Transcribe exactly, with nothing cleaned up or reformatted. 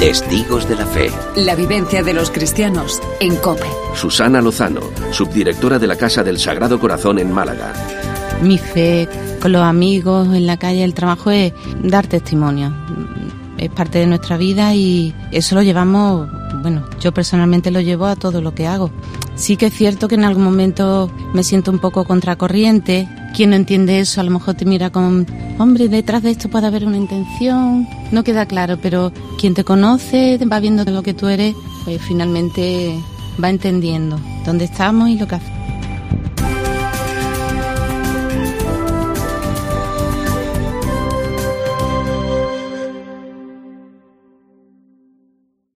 Testigos de la Fe. La vivencia de los cristianos en COPE. Susana Lozano, subdirectora de la Casa del Sagrado Corazón en Málaga. Mi fe con los amigos, en la calle, el trabajo es dar testimonio. Es parte de nuestra vida y eso lo llevamos, bueno, yo personalmente lo llevo a todo lo que hago. Sí que es cierto que en algún momento me siento un poco contracorriente. Quien no entiende eso a lo mejor te mira con, hombre, detrás de esto puede haber una intención. No queda claro, pero quien te conoce, va viendo lo que tú eres, pues finalmente va entendiendo dónde estamos y lo que hacemos.